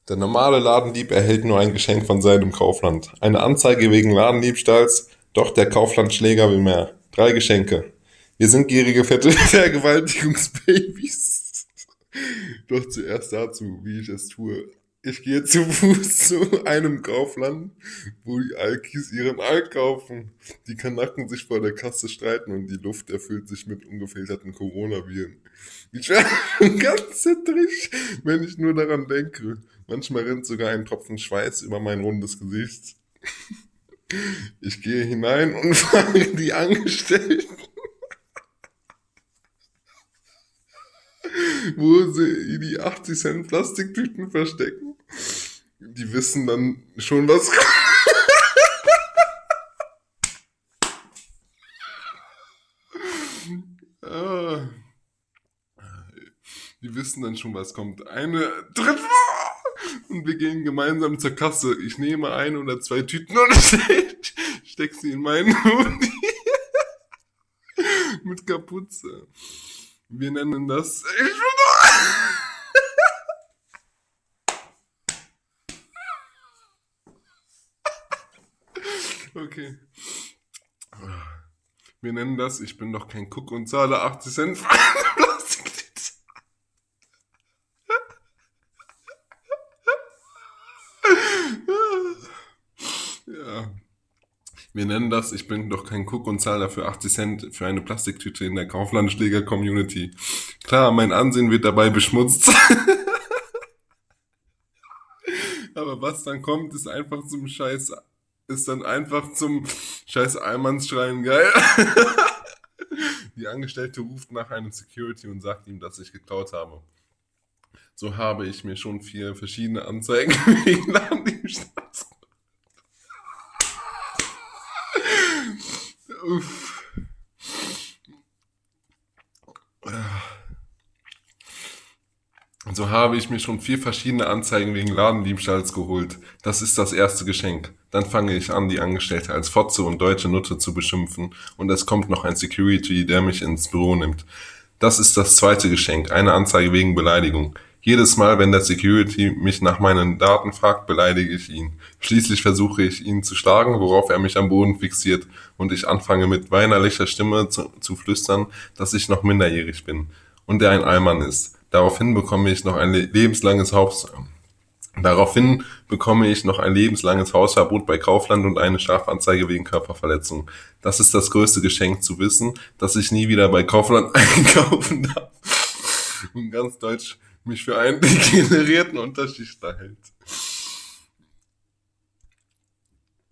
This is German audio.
Der normale Ladendieb erhält nur ein Geschenk von seinem Kaufland. Eine Anzeige wegen Ladendiebstahls, doch der Kauflandschläger will mehr. 3 Geschenke. Wir sind gierige, fette Vergewaltigungsbabys. Doch zuerst dazu, wie ich es tue. Ich gehe zu Fuß zu einem Kaufland, wo die Alkis ihren Alk kaufen. Die Kanaken sich vor der Kasse streiten und die Luft erfüllt sich mit ungefilterten Coronaviren. Ich werde schon ganz zittrig, wenn ich nur daran denke. Manchmal rennt sogar ein Tropfen Schweiß über mein rundes Gesicht. Ich gehe hinein und frage die Angestellten, wo sie die 80 Cent Plastiktüten verstecken. Die wissen dann schon, was kommt. Ah, die wissen dann schon, was kommt. Eine tritt vor und wir gehen gemeinsam zur Kasse. Ich nehme 1 oder 2 Tüten und steck sie in meinen Hoodie mit Kapuze. Wir nennen das. Okay. Wir nennen das, ich bin doch kein Cook und zahle 80 Cent für eine Plastiktüte. Ja. Wir nennen das, ich bin doch kein Cook und zahle dafür 80 Cent für eine Plastiktüte in der Kauflandschläger-Community. Klar, mein Ansehen wird dabei beschmutzt. Aber was dann kommt, ist dann einfach zum Scheiß Allmannsschreien geil. Die Angestellte ruft nach einem Security und sagt ihm, dass ich geklaut habe. So habe ich mir schon 4 verschiedene Anzeigen wegen Ladendiebstahls. Uff. So habe ich mir schon 4 verschiedene Anzeigen wegen Ladendiebstahls geholt. Das ist das erste Geschenk. Dann fange ich an, die Angestellte als Fotze und deutsche Nutte zu beschimpfen. Und es kommt noch ein Security, der mich ins Büro nimmt. Das ist das zweite Geschenk. Eine Anzeige wegen Beleidigung. Jedes Mal, wenn der Security mich nach meinen Daten fragt, beleidige ich ihn. Schließlich versuche ich, ihn zu schlagen, worauf er mich am Boden fixiert und ich anfange mit weinerlicher Stimme zu flüstern, dass ich noch minderjährig bin und er ein Allmann ist. Daraufhin bekomme ich noch ein lebenslanges Hausverbot bei Kaufland und eine Strafanzeige wegen Körperverletzung. Das ist das größte Geschenk, zu wissen, dass ich nie wieder bei Kaufland einkaufen darf und ganz Deutsch mich für einen degenerierten Unterschichtler hält.